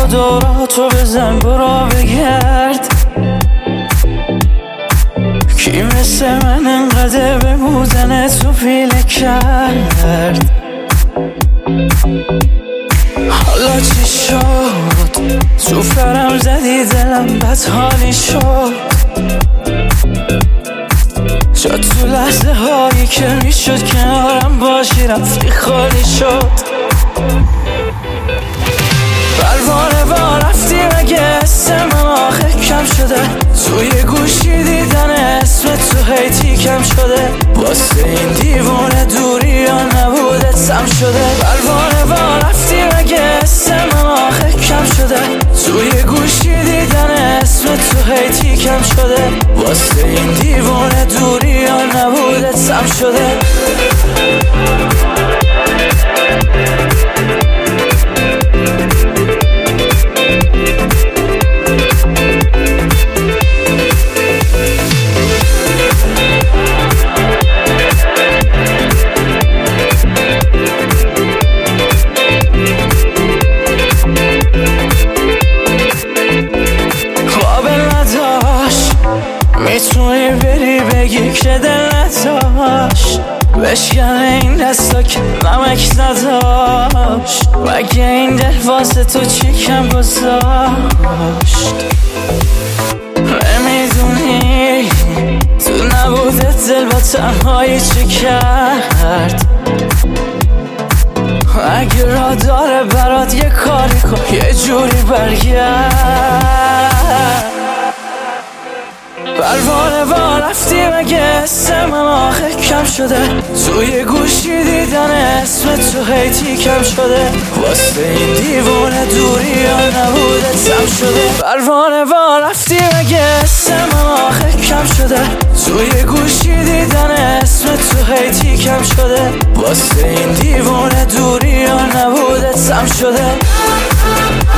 دوراتو بزن برو بگرد کی مثل من انقدر به بودن تو پیله کرد. حالا چی شد تو فرم زدی دلم بد حالی شد، شد تو لحظه هایی که میشد کنارم باشی رفتی خالی شد. پروانه با رفتی مگه اسم آخه کم شده، توی گوشی دیدن اسم تو هیتی کم شده، واسه این دیوونه دوری یا نبوده سم شده. پروانه با رفتی مگه اسم آخه کم شده، توی گوشی دیدن اسم تو هیتی کم شده، واسه این دیوونه دوری یا نبوده سم شده. میتونی بری بگی که دل نداشت، بشکن این دستا که نمک نداشت، مگه این دل واسه تو چی کم گذاشت. نمیدونی تو نبوده دل با تنهایی چی کرد، اگه را داره برات یه کاری کن یه جوری برگرد. پروانه با رفتی مگه اسم آخه کم شده، توی گوشی دیدن اسم تو هیتی کم شده، واسه این دیوونه دوری یا نبوده سم شده. پروانه با رفتی مگه اسم آخه کم شده، توی گوشی دیدن اسم تو هیتی کم شده، واسه این دیوونه دوری یا نبوده سم شده.